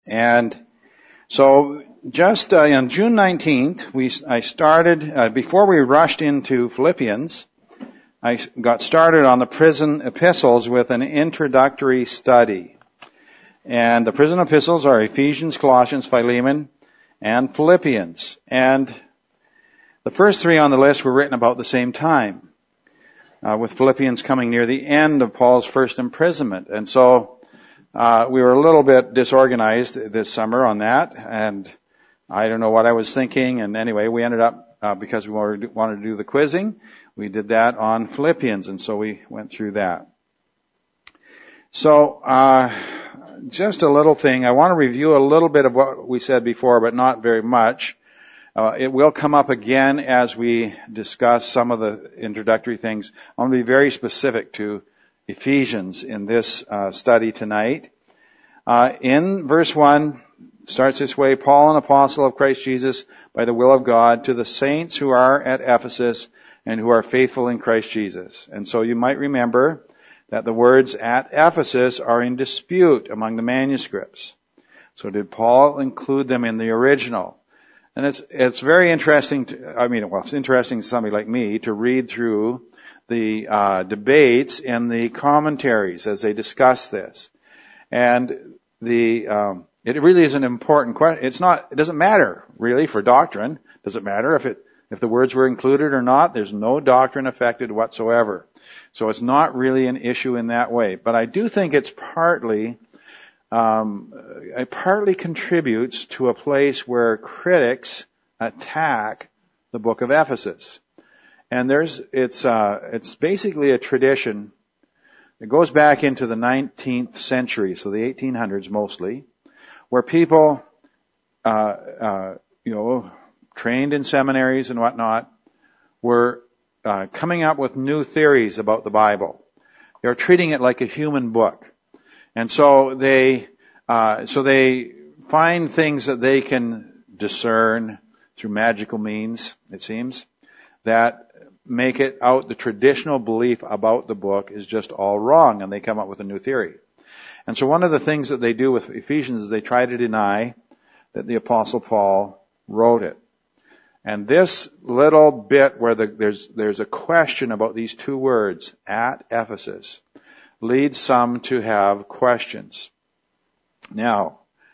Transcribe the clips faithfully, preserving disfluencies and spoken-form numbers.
And so just uh, on June nineteenth, we I started, uh, before we rushed into Philippians, I got started on the prison epistles with an introductory study. And the prison epistles are Ephesians, Colossians, Philemon, and Philippians. And the first three on the list were written about the same time, uh, with Philippians coming near the end of Paul's first imprisonment. And so uh, we were a little bit disorganized this summer on that, and I don't know what I was thinking. And anyway, we ended up, uh, because we wanted to do the quizzing, we did that on Philippians, and so we went through that. So, uh, just a little thing. I want to review a little bit of what we said before, but not very much. Uh, it will come up again as we discuss some of the introductory things. I want to be very specific to Ephesians in this uh, study tonight. Uh, in verse one, starts this way: Paul, an apostle of Christ Jesus, by the will of God, to the saints who are at Ephesus and who are faithful in Christ Jesus. And so you might remember that the words at Ephesus are in dispute among the manuscripts. So did Paul include them in the original? And it's it's very interesting to, I mean, well, it's interesting to somebody like me to read through the uh, debates in the commentaries as they discuss this. And the um, it really is an important question. It's not. It doesn't matter really for doctrine. Does it matter if it if the words were included or not? There's no doctrine affected whatsoever. So it's not really an issue in that way. But I do think it's partly um, it partly contributes to a place where critics attack the book of Ephesus. And there's it's uh, it's basically a tradition. It goes back into the nineteenth century, so the eighteen hundreds mostly, where people, uh, uh, you know, trained in seminaries and whatnot, were uh, coming up with new theories about the Bible. They're treating it like a human book, and so they, uh, so they find things that they can discern through magical means, it seems, that make it out the traditional belief about the book is just all wrong, and they come up with a new theory. And so one of the things that they do with Ephesians is they try to deny that the Apostle Paul wrote it. And this little bit where the, there's there's a question about these two words, at Ephesus, leads some to have questions. Now,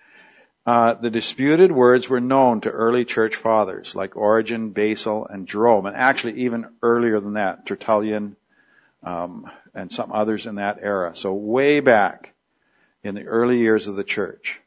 Uh, the disputed words were known to early church fathers like Origen, Basil, and Jerome, and actually even earlier than that, Tertullian, um, and some others in that era. So way back in the early years of the church.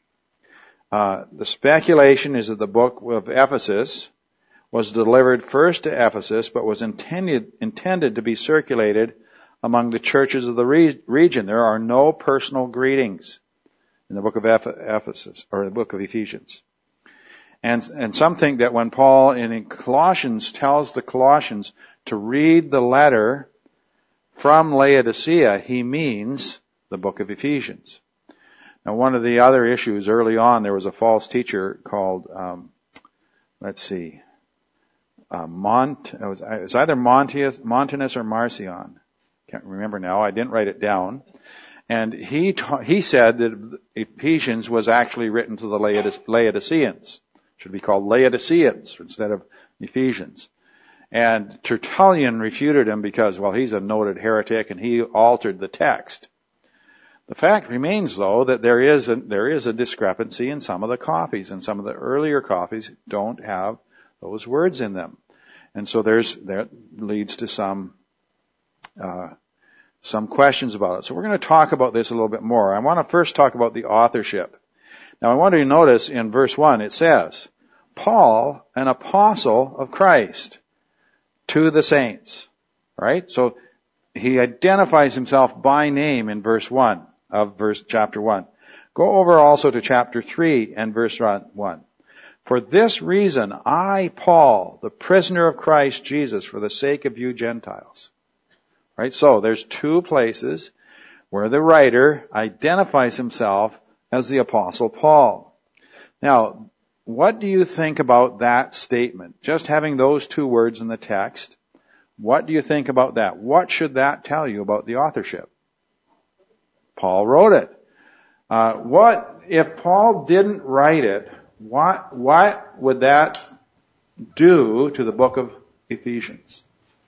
Uh, the speculation is that the book of Ephesus was delivered first to Ephesus, but was intended intended to be circulated among the churches of the re- region. There are no personal greetings in the book of Ephesus, or the book of Ephesians. And, and some think that when Paul in Colossians tells the Colossians to read the letter from Laodicea, he means the book of Ephesians. Now, one of the other issues early on, there was a false teacher called, um, let's see, uh, Mont, it was, it was either Montius, Montanus or Marcion. Can't remember now. I didn't write it down. And he ta- he said that Ephesians was actually written to the Laodice- Laodiceans. It should be called Laodiceans instead of Ephesians. And Tertullian refuted him because, well, he's a noted heretic and he altered the text. The fact remains, though, that there is a, there is a discrepancy in some of the copies, and some of the earlier copies don't have those words in them. And so there's that leads to some uh some questions about it. So we're going to talk about this a little bit more. I want to first talk about the authorship. Now I want you to notice in verse one it says, Paul, an apostle of Christ, to the saints. Right? So he identifies himself by name in verse one of verse chapter one. Go over also to chapter three and verse one. For this reason, I, Paul, the prisoner of Christ Jesus, for the sake of you Gentiles. Right? So there's two places where the writer identifies himself as the Apostle Paul. Now, what do you think about that statement? Just having those two words in the text, what do you think about that? What should that tell you about the authorship? Paul wrote it. Uh, what, if Paul didn't write it, what, what would that do to the book of Ephesians?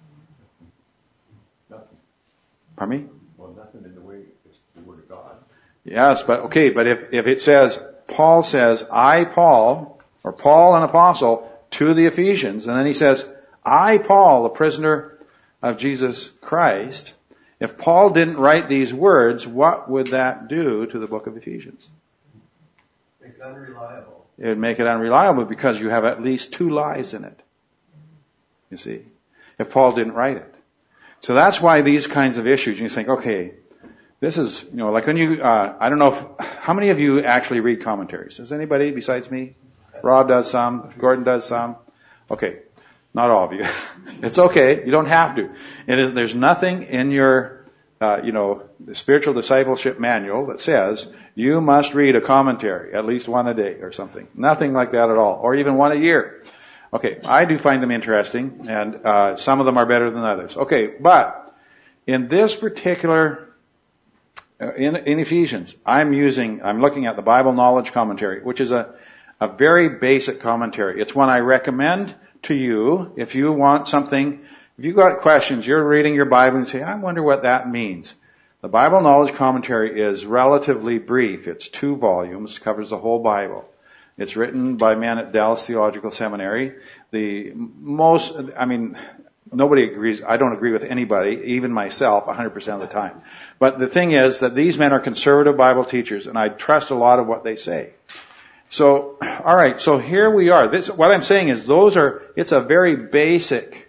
Nothing. Pardon me? Well, nothing in the way it's the Word of God. Yes, but okay, but if, if it says, Paul says, I, Paul, or Paul, an apostle, to the Ephesians, and then he says, I, Paul, a prisoner of Jesus Christ, if Paul didn't write these words, what would that do to the book of Ephesians? Make it unreliable. It would make it unreliable because you have at least two lies in it. You see, if Paul didn't write it. So that's why these kinds of issues, you think, okay, this is, you know, like when you, uh, I don't know if, how many of you actually read commentaries? Does anybody besides me? Rob does some, Gordon does some. Okay, not all of you. It's okay, you don't have to. It is, there's nothing in your, uh, you know, the spiritual discipleship manual that says you must read a commentary, at least one a day or something. Nothing like that at all, or even one a year. Okay, I do find them interesting, and uh, some of them are better than others. Okay, but in this particular, uh, in, in Ephesians, I'm using, I'm looking at the Bible Knowledge Commentary, which is a, a very basic commentary. It's one I recommend to you if you want something, if you've got questions, you're reading your Bible and say, I wonder what that means. The Bible Knowledge Commentary is relatively brief. It's two volumes, covers the whole Bible. It's written by men at Dallas Theological Seminary. The most, I mean, nobody agrees, I don't agree with anybody, even myself, one hundred percent of the time. But the thing is that these men are conservative Bible teachers, and I trust a lot of what they say. So, alright, so here we are. This, what I'm saying is those are, it's a very basic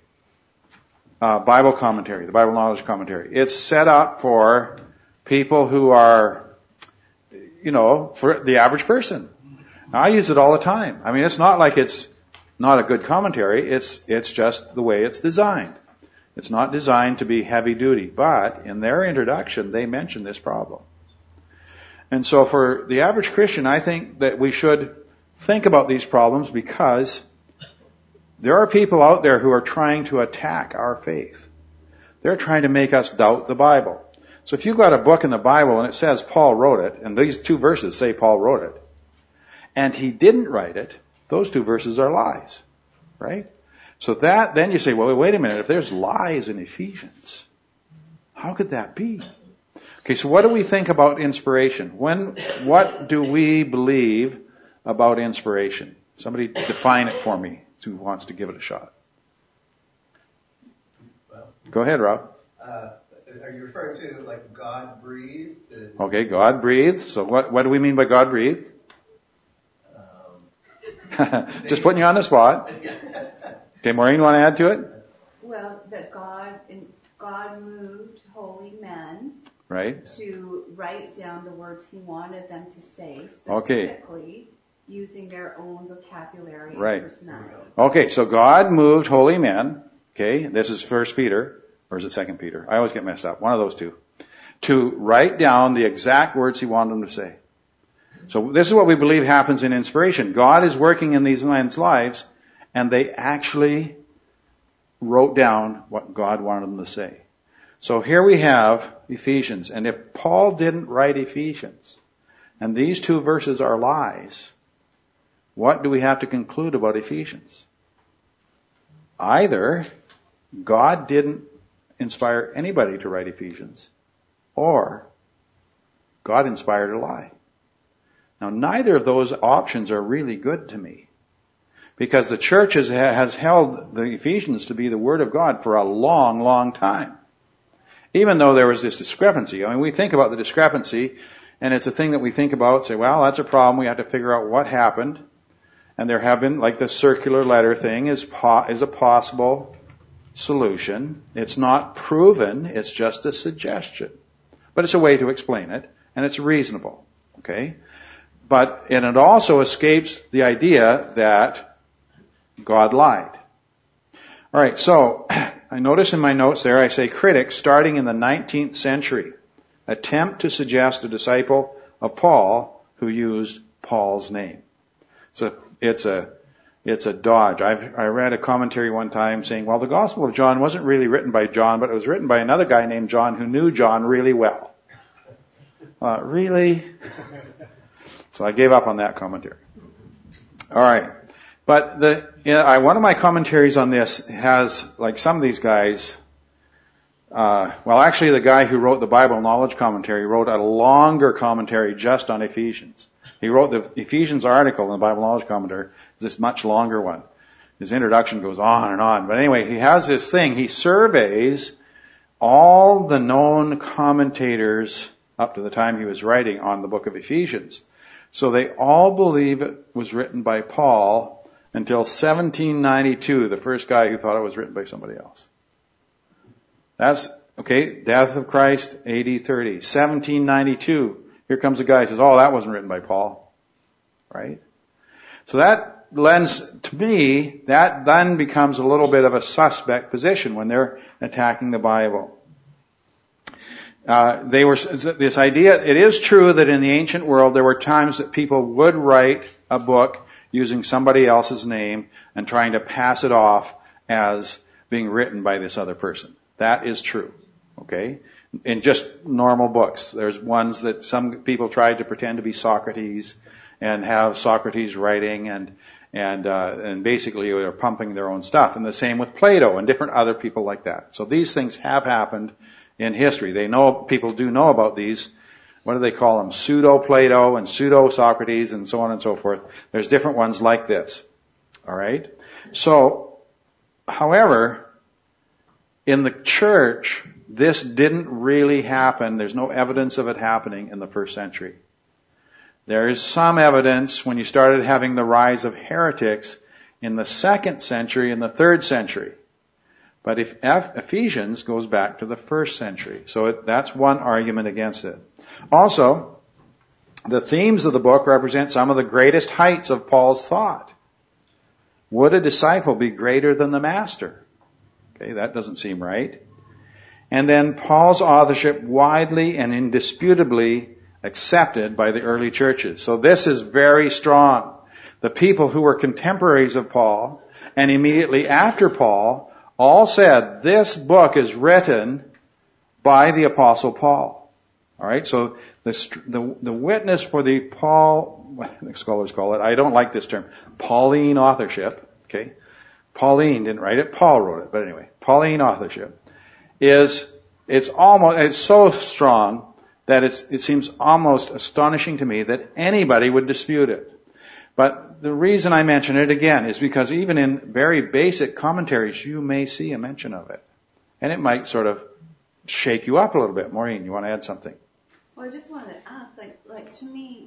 uh, Bible commentary, the Bible Knowledge Commentary. It's set up for people who are, you know, for the average person. Now, I use it all the time. I mean, it's not like it's not a good commentary. It's, it's just the way it's designed. It's not designed to be heavy duty, but in their introduction, they mention this problem. And so for the average Christian, I think that we should think about these problems because there are people out there who are trying to attack our faith. They're trying to make us doubt the Bible. So if you've got a book in the Bible and it says Paul wrote it, and these two verses say Paul wrote it, and he didn't write it, those two verses are lies, right? So that, then you say, well, wait a minute, if there's lies in Ephesians, how could that be? Okay, so what do we think about inspiration? When, what do we believe about inspiration? Somebody define it for me who wants to give it a shot. Well, Go ahead, Rob. Uh, are you referring to like God breathed? And, Okay, God breathed. So what, what do we mean by God breathed? um, Just putting you on the spot. Okay, Maureen, want to add to it? Well, that God, God moved holy men Right. to write down the words he wanted them to say, Okay. specifically using their own vocabulary Right. and personality. Okay, so God moved holy men. Okay, this is First Peter, or is it Second Peter? I always get messed up. One of those two. To write down the exact words he wanted them to say. So this is what we believe happens in inspiration. God is working in these men's lives, and they actually wrote down what God wanted them to say. So here we have Ephesians, and if Paul didn't write Ephesians, and these two verses are lies, what do we have to conclude about Ephesians? Either God didn't inspire anybody to write Ephesians, or God inspired a lie. Now, neither of those options are really good to me, because the church has, has held the Ephesians to be the Word of God for a long, long time. Even though there was this discrepancy. I mean, we think about the discrepancy, and it's a thing that we think about, say, well, that's a problem, we have to figure out what happened. And there have been, like the circular letter thing is, po- is a possible solution. It's not proven, it's just a suggestion. But it's a way to explain it, and it's reasonable. Okay? But, and it also escapes the idea that God lied. Alright, so, I notice in my notes there, I say critics starting in the nineteenth century attempt to suggest a disciple of Paul who used Paul's name. So it's a, it's a dodge. I've, I read a commentary one time saying, well, the Gospel of John wasn't really written by John, but it was written by another guy named John who knew John really well. Uh, really? So I gave up on that commentary. All right. But the, you know, I, one of my commentaries on this has, like some of these guys, uh, well actually the guy who wrote the Bible Knowledge Commentary wrote a longer commentary just on Ephesians. He wrote the Ephesians article in the Bible Knowledge Commentary, this much longer one. His introduction goes on and on. But anyway, he has this thing, he surveys all the known commentators up to the time he was writing on the book of Ephesians. So they all believe it was written by Paul until seventeen ninety-two, the first guy who thought it was written by somebody else. That's, okay, death of Christ, A D thirty. seventeen ninety-two, here comes a guy who says, oh, that wasn't written by Paul. Right? So that lends, to me, that then becomes a little bit of a suspect position when they're attacking the Bible. Uh, they were, this idea, it is true that in the ancient world there were times that people would write a book using somebody else's name and trying to pass it off as being written by this other person. That is true. Okay? In just normal books. There's ones that some people tried to pretend to be Socrates and have Socrates writing and, and, uh, and basically they're pumping their own stuff. And the same with Plato and different other people like that. So these things have happened in history. They know, people do know about these, what do they call them? Pseudo-Plato and pseudo-Socrates and so on and so forth. There's different ones like this. Alright? So, however, in the church, this didn't really happen. There's no evidence of it happening in the first century. There is some evidence when you started having the rise of heretics in the second century and the third century. But if Ephesians goes back to the first century. So it, that's one argument against it. Also, the themes of the book represent some of the greatest heights of Paul's thought. Would a disciple be greater than the master? Okay, that doesn't seem right. And then Paul's authorship widely and indisputably accepted by the early churches. So this is very strong. The people who were contemporaries of Paul and immediately after Paul all said this book is written by the Apostle Paul. All right, so the, the, the witness for the Paul, what the scholars call it, I don't like this term, Pauline authorship, okay? Pauline didn't write it, Paul wrote it, but anyway, Pauline authorship is, it's almost, it's so strong that it's, it seems almost astonishing to me that anybody would dispute it. But the reason I mention it again is because even in very basic commentaries, you may see a mention of it. And it might sort of shake you up a little bit. Maureen, you want to add something? Well, I just wanted to ask, like, like to me,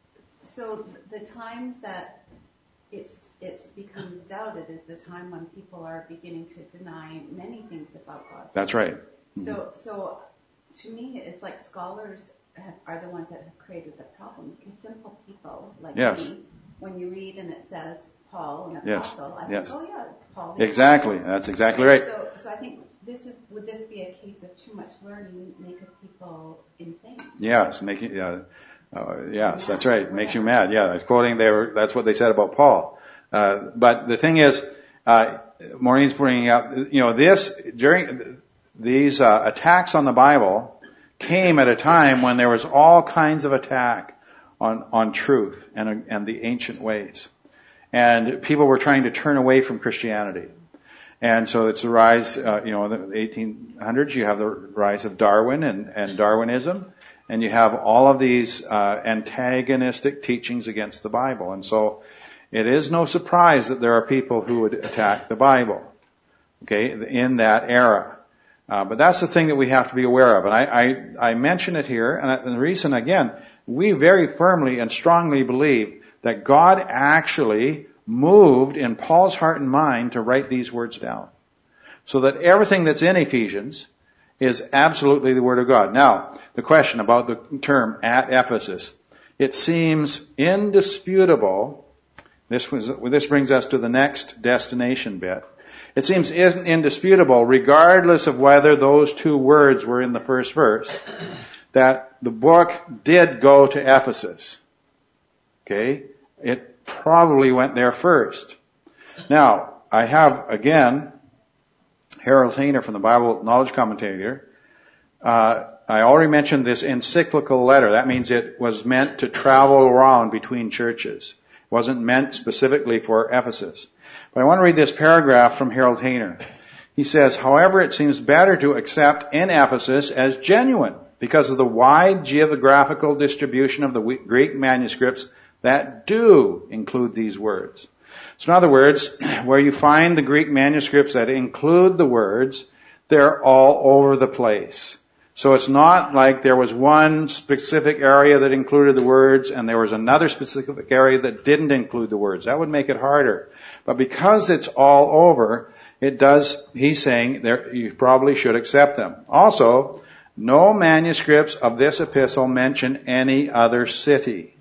so the times that it's it's becomes doubted is the time when people are beginning to deny many things about God. That's right. So, mm-hmm. so to me, it's like scholars have, are the ones that have created the problem. Because simple people like yes. me, when you read and it says Paul, an yes. apostle, I yes. think, oh yeah, Paul. Exactly. Apostle. That's exactly right. So, so I think this is, would this be a case of too much learning make people insane? Yes, making, yeah, uh, yes, that's right. It makes you mad. Yeah, quoting, they were, that's what they said about Paul. Uh, but the thing is, uh, Maureen's bringing up, you know, this, during, these, uh, attacks on the Bible came at a time when there was all kinds of attack on, on truth and, and the ancient ways. And people were trying to turn away from Christianity. And so it's the rise, uh, you know, in the eighteen hundreds, you have the rise of Darwin and, and Darwinism, and you have all of these uh, antagonistic teachings against the Bible. And so it is no surprise that there are people who would attack the Bible, okay, in that era. Uh, but that's the thing that we have to be aware of. And I, I, I mention it here, and, I, and the reason, again, we very firmly and strongly believe that God actually moved in Paul's heart and mind to write these words down. So that everything that's in Ephesians is absolutely the Word of God. Now, the question about the term at Ephesus. It seems indisputable. This was, this brings us to the next destination bit. It seems indisputable, regardless of whether those two words were in the first verse, that the book did go to Ephesus. Okay? It probably went there first. Now, I have, again, Harold Tainer from the Bible Knowledge Commentator uh, I already mentioned this encyclical letter. That means it was meant to travel around between churches. It wasn't meant specifically for Ephesus. But I want to read this paragraph from Harold Hayner. He says, however, it seems better to accept in Ephesus as genuine because of the wide geographical distribution of the Greek manuscripts that do include these words. So in other words, where you find the Greek manuscripts that include the words, they're all over the place. So it's not like there was one specific area that included the words and there was another specific area that didn't include the words. That would make it harder. But because it's all over, it does, he's saying, there, you probably should accept them. Also, no manuscripts of this epistle mention any other city.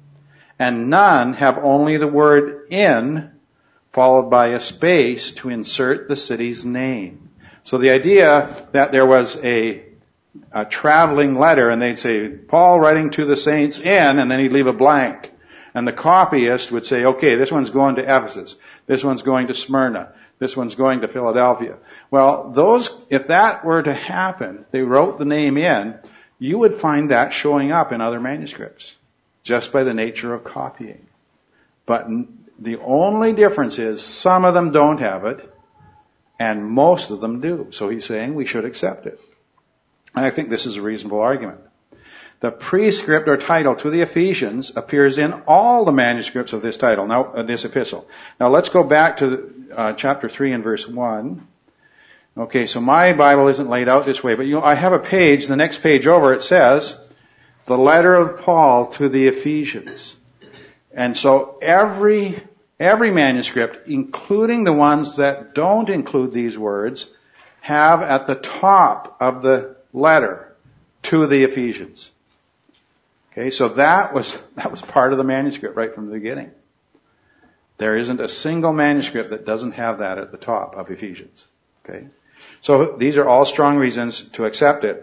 And none have only the word in, followed by a space to insert the city's name. So the idea that there was a a traveling letter, and they'd say, Paul writing to the saints in, and then he'd leave a blank. And the copyist would say, okay, this one's going to Ephesus. This one's going to Smyrna. This one's going to Philadelphia. Well, those, if that were to happen, they wrote the name in, you would find that showing up in other manuscripts, just by the nature of copying. But the only difference is some of them don't have it, and most of them do. So he's saying we should accept it. And I think this is a reasonable argument. The prescript or title to the Ephesians appears in all the manuscripts of this title, now uh, this epistle. Now let's go back to uh, chapter three and verse one. Okay, so my Bible isn't laid out this way, but you know, I have a page, the next page over, it says, the letter of Paul to the Ephesians. And so every, every manuscript, including the ones that don't include these words, have at the top of the letter to the Ephesians. Okay, so that was, that was part of the manuscript right from the beginning. There isn't a single manuscript that doesn't have that at the top of Ephesians. Okay, so these are all strong reasons to accept it.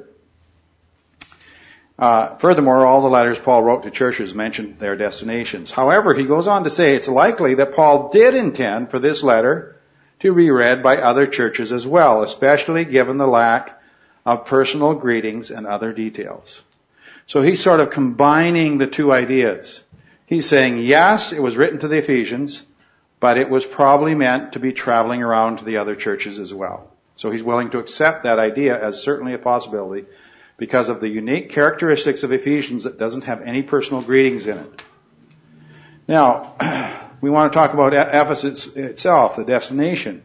Uh, furthermore, all the letters Paul wrote to churches mention their destinations. However, he goes on to say it's likely that Paul did intend for this letter to be read by other churches as well, especially given the lack of personal greetings and other details. So he's sort of combining the two ideas. He's saying, yes, it was written to the Ephesians, but it was probably meant to be traveling around to the other churches as well. So he's willing to accept that idea as certainly a possibility because of the unique characteristics of Ephesians that doesn't have any personal greetings in it. Now, we want to talk about Ephesus itself, the destination.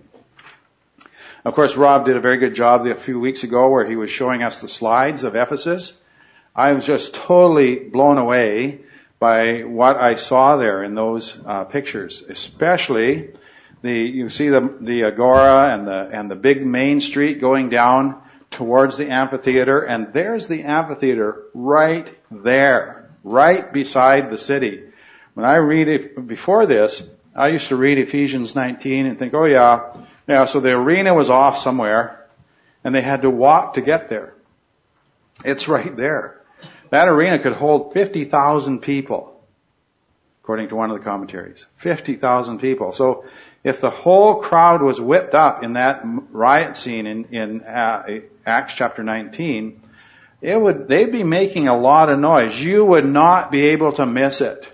Of course, Rob did a very good job a few weeks ago where he was showing us the slides of Ephesus. I was just totally blown away by what I saw there in those uh, pictures, especially the, you see the, the agora and the, and the big main street going down towards the amphitheater, and there's the amphitheater right there, right beside the city. When I read it before this, I used to read Ephesians nineteen and think, oh yeah, yeah, so the arena was off somewhere, and they had to walk to get there. It's right there. That arena could hold fifty thousand people, according to one of the commentaries. fifty thousand people. So if the whole crowd was whipped up in that riot scene in, in uh, Acts chapter nineteen, it would, they'd be making a lot of noise. You would not be able to miss it.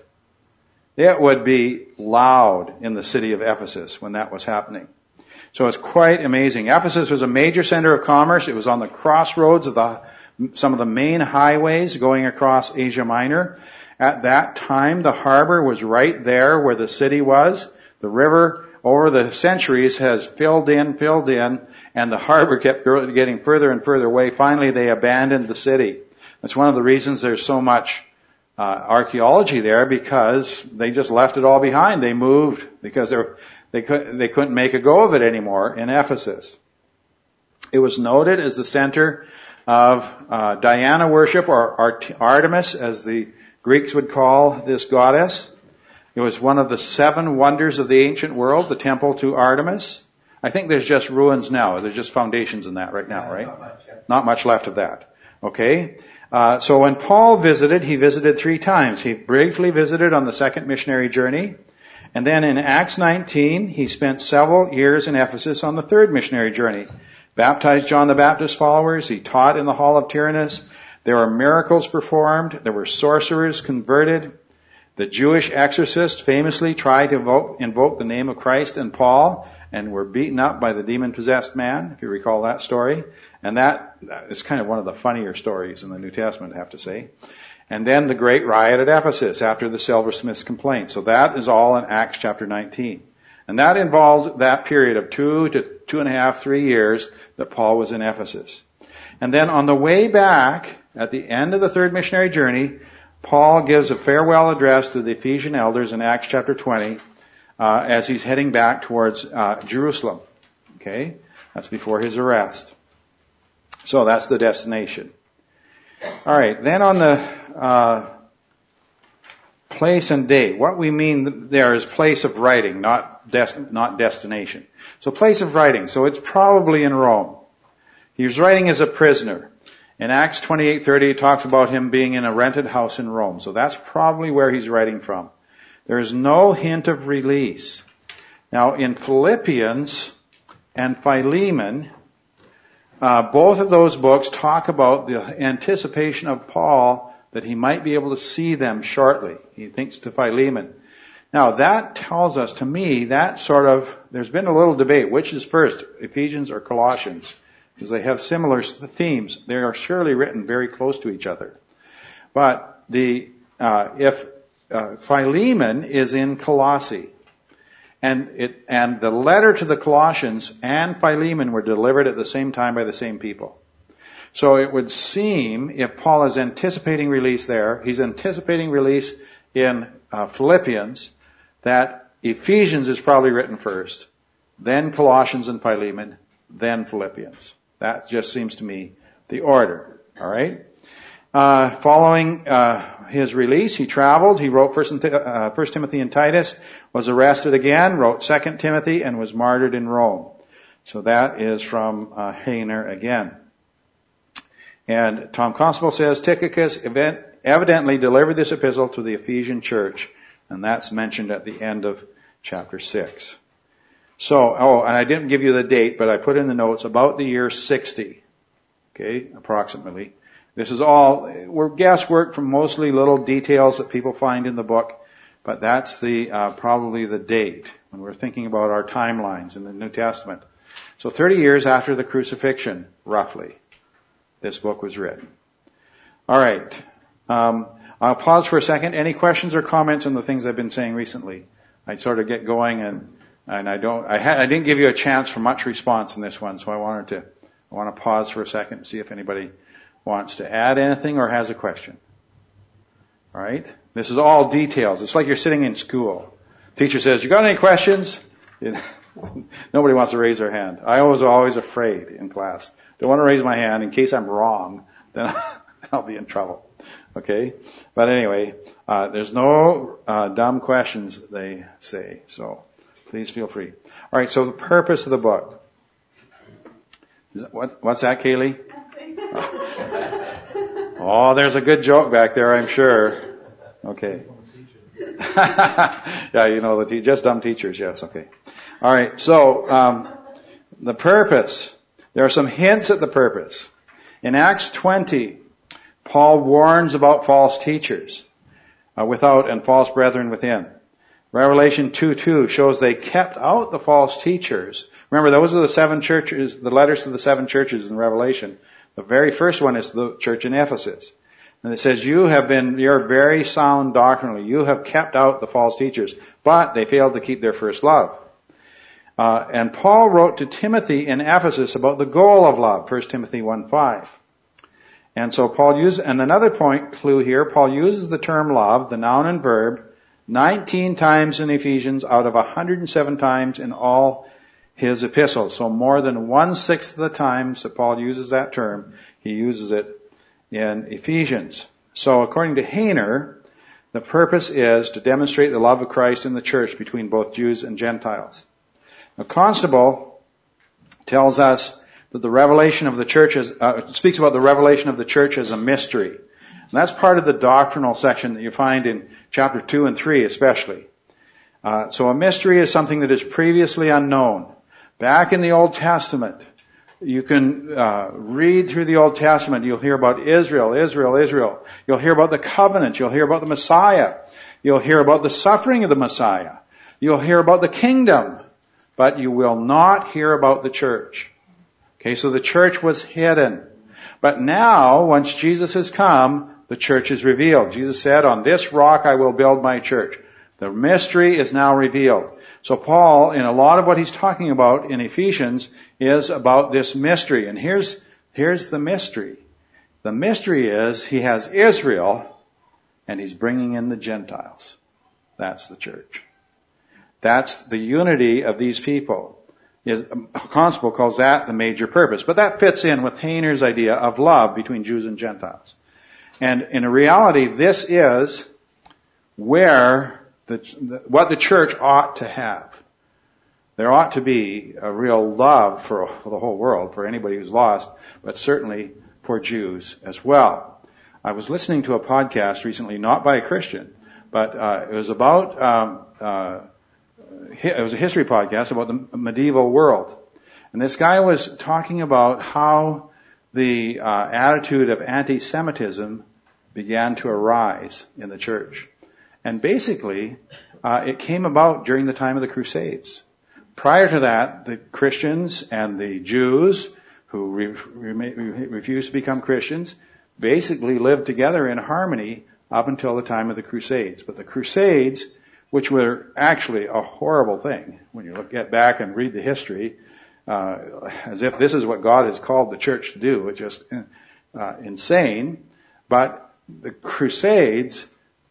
It would be loud in the city of Ephesus when that was happening. So it's quite amazing. Ephesus was a major center of commerce. It was on the crossroads of the, some of the main highways going across Asia Minor. At that time, the harbor was right there where the city was. The river over the centuries has filled in, filled in, and the harbor kept getting further and further away. Finally, they abandoned the city. That's one of the reasons there's so much uh, archaeology there, because they just left it all behind. They moved because they're They, could, they couldn't make a go of it anymore in Ephesus. It was noted as the center of uh, Diana worship, or Art- Artemis, as the Greeks would call this goddess. It was one of the seven wonders of the ancient world, the temple to Artemis. I think there's just ruins now. There's just foundations in that right now, right? Not much, yeah. Not much left of that. Okay? Uh, so when Paul visited, he visited three times. He briefly visited on the second missionary journey. And then in Acts nineteen, he spent several years in Ephesus on the third missionary journey, baptized John the Baptist followers. He taught in the hall of Tyrannus. There were miracles performed. There were sorcerers converted. The Jewish exorcists famously tried to invoke, invoke the name of Christ and Paul and were beaten up by the demon-possessed man, if you recall that story. And that is kind of one of the funnier stories in the New Testament, I have to say. And then the great riot at Ephesus after the silversmith's complaint. So that is all in Acts chapter nineteen. And that involves that period of two to two and a half, three years that Paul was in Ephesus. And then on the way back, at the end of the third missionary journey, Paul gives a farewell address to the Ephesian elders in Acts chapter twenty, uh, as he's heading back towards uh, Jerusalem. Okay? That's before his arrest. So that's the destination. All right. Then on the uh, place and date, what we mean there is place of writing, not des- not destination. So place of writing. So it's probably in Rome. He was writing as a prisoner. In Acts twenty-eight thirty, it talks about him being in a rented house in Rome. So that's probably where he's writing from. There is no hint of release. Now, in Philippians and Philemon, uh, both of those books talk about the anticipation of Paul that he might be able to see them shortly. He thinks to Philemon. Now, that tells us, to me, that sort of, there's been a little debate. Which is first, Ephesians or Colossians? Because they have similar themes. They are surely written very close to each other. But the uh, if uh, Philemon is in Colossae, and it and the letter to the Colossians and Philemon were delivered at the same time by the same people. So it would seem, if Paul is anticipating release there, he's anticipating release in uh, Philippians, that Ephesians is probably written first, then Colossians and Philemon, then Philippians. That just seems to me the order. All right. Uh, following uh, his release, he traveled. He wrote First, uh, First Timothy and Titus. Was arrested again. Wrote Second Timothy and was martyred in Rome. So that is from uh, Hayner again. And Tom Constable says Tychicus event, evidently delivered this epistle to the Ephesian church, and that's mentioned at the end of chapter six. So, oh, and I didn't give you the date, but I put in the notes about the year sixty. Okay, approximately. This is all, we're guesswork from mostly little details that people find in the book, but that's the, uh, probably the date when we're thinking about our timelines in the New Testament. So thirty years after the crucifixion, roughly, this book was written. All right. Um, I'll pause for a second. Any questions or comments on the things I've been saying recently? I'd sort of get going and And I don't, I, ha, I didn't give you a chance for much response in this one, so I wanted to, I want to pause for a second and see if anybody wants to add anything or has a question. All right? This is all details. It's like you're sitting in school. Teacher says, "You got any questions?" You know, nobody wants to raise their hand. I was always afraid in class. Don't want to raise my hand in case I'm wrong, then I'll be in trouble. Okay? But anyway, uh, there's no uh, dumb questions, they say, so please feel free. All right, so the purpose of the book. Is that, what, what's that, Kaylee? Oh, there's a good joke back there, I'm sure. Okay. Yeah, you know, the te- just dumb teachers. Yes, okay. All right, so um, the purpose. There are some hints at the purpose. In Acts twenty, Paul warns about false teachers uh, without and false brethren within. Revelation two two shows they kept out the false teachers. Remember, those are the seven churches, the letters to the seven churches in Revelation. The very first one is the church in Ephesus. And it says, you have been, you're very sound doctrinally. You have kept out the false teachers, but they failed to keep their first love. Uh, and Paul wrote to Timothy in Ephesus about the goal of love, First Timothy one five. And so Paul uses, and another point, clue here, Paul uses the term love, the noun and verb, nineteen times in Ephesians out of one hundred seven times in all his epistles. So more than one-sixth of the times that Paul uses that term, he uses it in Ephesians. So according to Hayner, the purpose is to demonstrate the love of Christ in the church between both Jews and Gentiles. Now, Constable tells us that the revelation of the church is, uh, speaks about the revelation of the church as a mystery. And that's part of the doctrinal section that you find in chapter two and three especially. Uh, so a mystery is something that is previously unknown. Back in the Old Testament, You can uh, read through the Old Testament. You'll hear about Israel, Israel, Israel. You'll hear about the covenant. You'll hear about the Messiah. You'll hear about the suffering of the Messiah. You'll hear about the kingdom. But you will not hear about the church. Okay, so the church was hidden. But now, once Jesus has come, the church is revealed. Jesus said, on this rock I will build my church. The mystery is now revealed. So Paul, in a lot of what he's talking about in Ephesians, is about this mystery. And here's, here's the mystery. The mystery is he has Israel and he's bringing in the Gentiles. That's the church. That's the unity of these people. Is, Constable calls that the major purpose. But that fits in with Hayner's idea of love between Jews and Gentiles. And in reality, this is where the, the, what the church ought to have. There ought to be a real love for, for the whole world, for anybody who's lost, but certainly for Jews as well. I was listening to a podcast recently, not by a Christian, but uh, it was about, um, uh, it was a history podcast about the medieval world. And this guy was talking about how the uh, attitude of anti-Semitism began to arise in the church. And basically, uh, it came about during the time of the Crusades. Prior to that, the Christians and the Jews who re- re- refused to become Christians basically lived together in harmony up until the time of the Crusades. But the Crusades, which were actually a horrible thing, when you look get back and read the history, uh, as if this is what God has called the church to do, it's just uh, insane. But the Crusades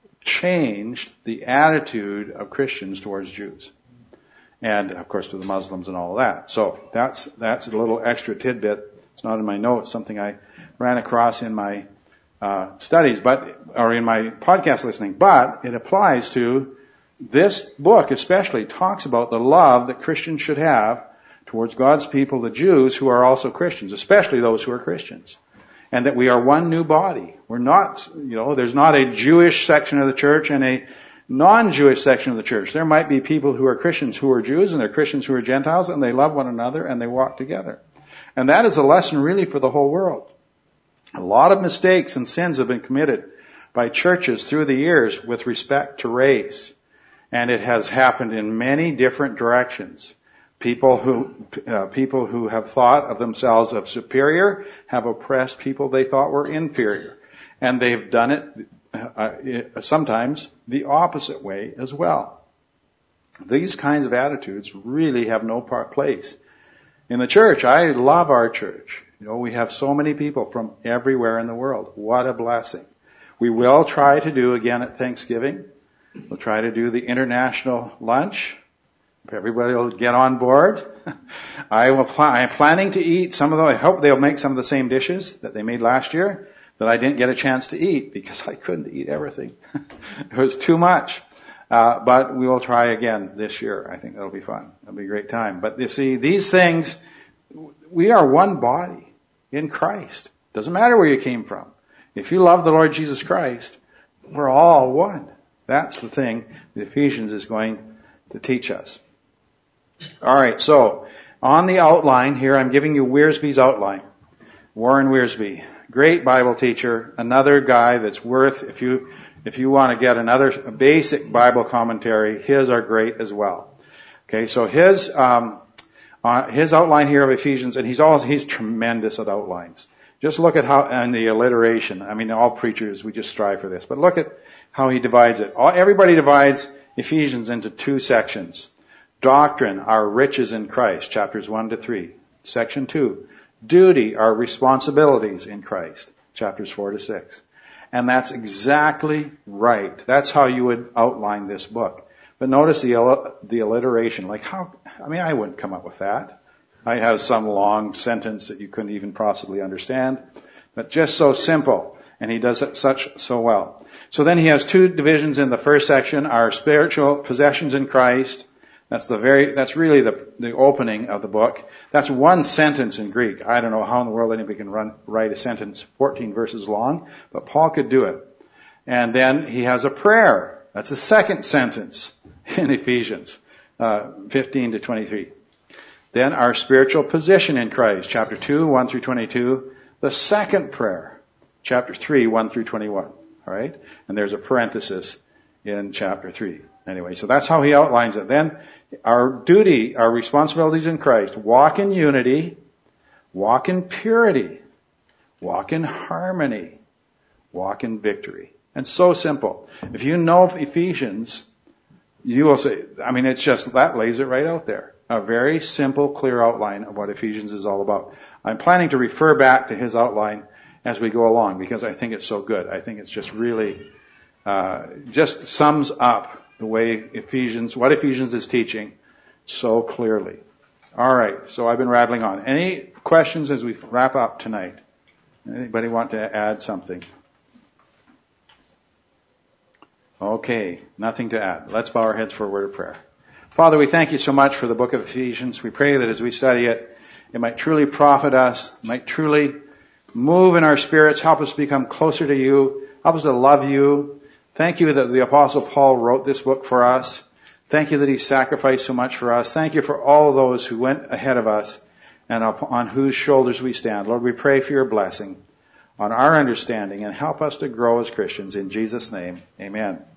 changed the attitude of Christians towards Jews. And, of course, to the Muslims and all of that. So that's that's a little extra tidbit. It's not in my notes, something I ran across in my uh, studies, but or in my podcast listening. But it applies to this book especially, talks about the love that Christians should have towards God's people, the Jews, who are also Christians, especially those who are Christians. And that we are one new body. We're not, you know, there's not a Jewish section of the church and a non-Jewish section of the church. There might be people who are Christians who are Jews and they're Christians who are Gentiles, and they love one another and they walk together. And that is a lesson really for the whole world. A lot of mistakes and sins have been committed by churches through the years with respect to race. And it has happened in many different directions. People who, uh, people who have thought of themselves as superior have oppressed people they thought were inferior. And they've done it Uh, sometimes the opposite way as well. These kinds of attitudes really have no part place in the church. I love our church. You know, we have so many people from everywhere in the world. What a blessing. We will try to do again at Thanksgiving. We'll try to do the international lunch. If everybody will get on board. I will. Pl- I'm planning to eat some of them. I hope they'll make some of the same dishes that they made last year that I didn't get a chance to eat because I couldn't eat everything. It was too much. Uh, but we will try again this year. I think that'll be fun. It'll be a great time. But you see, these things, we are one body in Christ. Doesn't matter where you came from. If you love the Lord Jesus Christ, we're all one. That's the thing that Ephesians is going to teach us. All right, so on the outline here, I'm giving you Wiersbe's outline. Warren Wiersbe. Great Bible teacher, another guy that's worth, if you, if you want to get another basic Bible commentary, his are great as well. Okay, so his, um, uh, his outline here of Ephesians, and he's always, he's tremendous at outlines. Just look at how, and the alliteration. I mean, all preachers, we just strive for this, but look at how he divides it. All, everybody divides Ephesians into two sections. Doctrine, our riches in Christ, chapters one to three. Section two. Duty, our responsibilities in Christ, chapters four to six. And that's exactly right. That's how you would outline this book. But notice the the alliteration. Like how, I mean, I wouldn't come up with that. I have some long sentence that you couldn't even possibly understand. But just so simple. And he does it such, so well. So then he has two divisions in the first section, our spiritual possessions in Christ. That's the very, that's really the, the opening of the book. That's one sentence in Greek. I don't know how in the world anybody can run, write a sentence fourteen verses long, but Paul could do it. And then he has a prayer. That's the second sentence in Ephesians, uh, fifteen to twenty-three. Then our spiritual position in Christ, chapter two, one through twenty-two. The second prayer, chapter three, one through twenty-one. All right? And there's a parenthesis in chapter three. Anyway, so that's how he outlines it. Then our duty, our responsibilities in Christ, walk in unity, walk in purity, walk in harmony, walk in victory. And so simple. If you know Ephesians, you will say, I mean, it's just, that lays it right out there. A very simple, clear outline of what Ephesians is all about. I'm planning to refer back to his outline as we go along because I think it's so good. I think it's just really, uh, just sums up the way Ephesians, what Ephesians is teaching so clearly. All right, so I've been rattling on. Any questions as we wrap up tonight? Anybody want to add something? Okay, nothing to add. Let's bow our heads for a word of prayer. Father, we thank you so much for the book of Ephesians. We pray that as we study it, it might truly profit us, might truly move in our spirits, help us become closer to you, help us to love you. Thank you that the Apostle Paul wrote this book for us. Thank you that he sacrificed so much for us. Thank you for all those who went ahead of us and on whose shoulders we stand. Lord, we pray for your blessing on our understanding and help us to grow as Christians. In Jesus' name, amen.